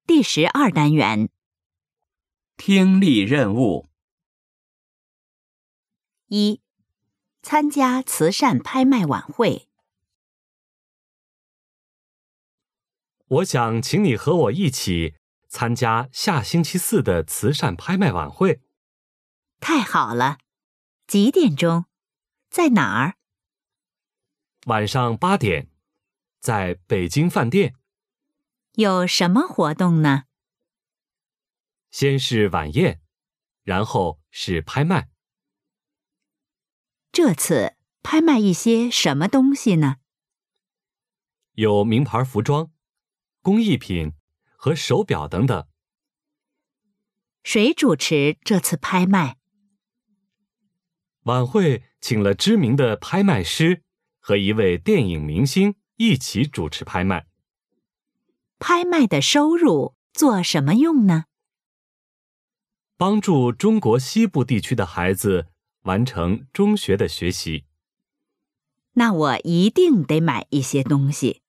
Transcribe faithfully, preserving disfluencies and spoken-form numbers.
第十二单元。 听力任务一、参加慈善拍卖晚会。 我想请你和我一起参加下星期四的慈善拍卖晚会。 太好了！几点钟？在哪儿？ 晚上八点，在北京饭店。 有什么活动呢？ 先是晚宴，然后是拍卖。 这次拍卖一些什么东西呢？ 有名牌服装、工艺品和手表等等。 谁主持这次拍卖？ 晚会请了知名的拍卖师和一位电影明星一起主持拍卖。 拍卖的收入做什么用呢？ 帮助中国西部地区的孩子完成中学的学习。 那我一定得买一些东西。